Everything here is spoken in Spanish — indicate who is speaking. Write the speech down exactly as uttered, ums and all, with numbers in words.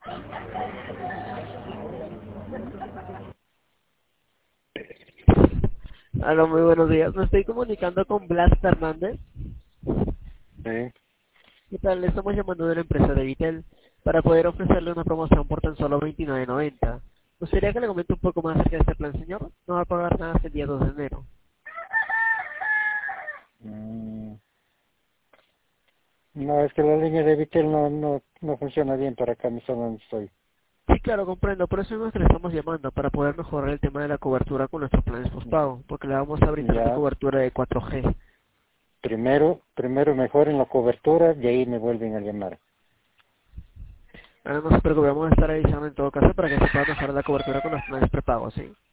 Speaker 1: Hola, muy buenos días. Me estoy comunicando con Blas Fernández.
Speaker 2: Sí.
Speaker 1: ¿Qué tal? Le estamos llamando de la empresa de Vitel para poder ofrecerle una promoción por tan solo veintinueve noventa. ¿Gustaría que le comente un poco más acerca de este plan, señor? No va a pagar nada hasta el día dos de enero.
Speaker 2: Mm, no, es que la línea de Vitel no, no, no funciona bien para acá, mi zona donde estoy.
Speaker 1: Sí, claro, comprendo. Por eso mismo es que le estamos llamando, para poder mejorar el tema de la cobertura con nuestros planes postpago, porque le vamos a brindar una
Speaker 2: Ya,
Speaker 1: cobertura de cuatro G.
Speaker 2: primero, primero mejoren la cobertura y ahí me vuelven a llamar.
Speaker 1: Ahora no se preocupe, vamos a estar avisando en todo caso para que se pueda mejorar la cobertura con los planes prepago, ¿sí?